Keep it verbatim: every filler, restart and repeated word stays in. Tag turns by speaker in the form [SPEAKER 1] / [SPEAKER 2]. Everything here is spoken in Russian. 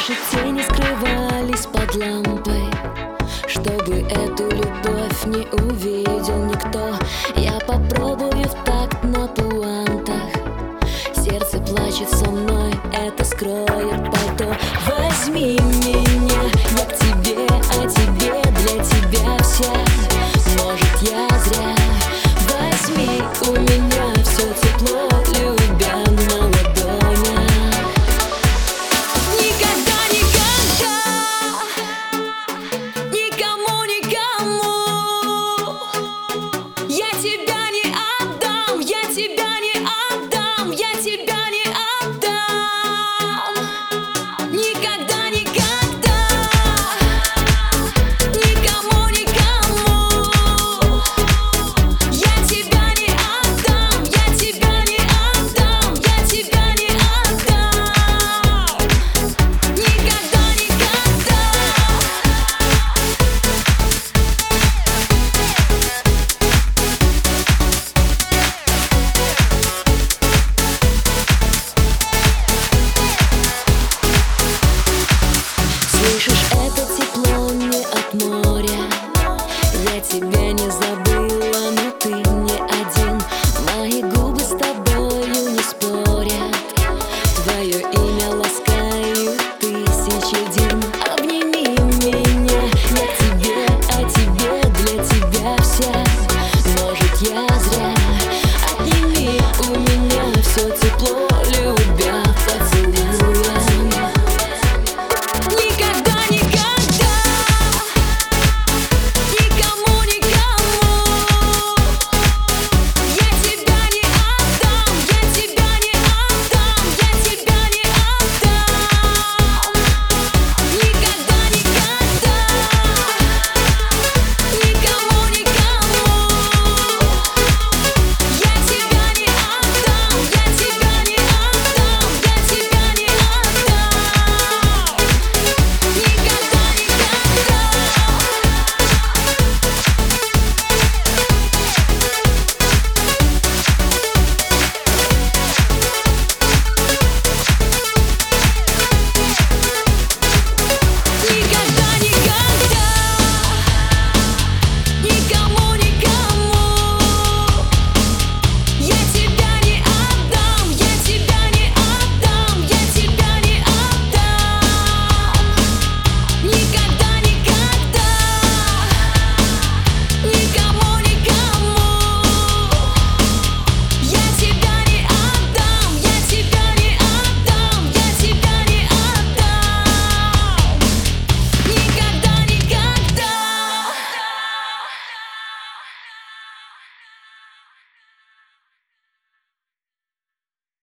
[SPEAKER 1] Наши тени скрывались под лампой, чтобы эту любовь не увидел никто. Я попробую в такт на пуантах, сердце плачет со мной, это скроет пальто. Возьми меня, я к тебе, а тебе, для тебя вся. Может, я зря. Возьми у меня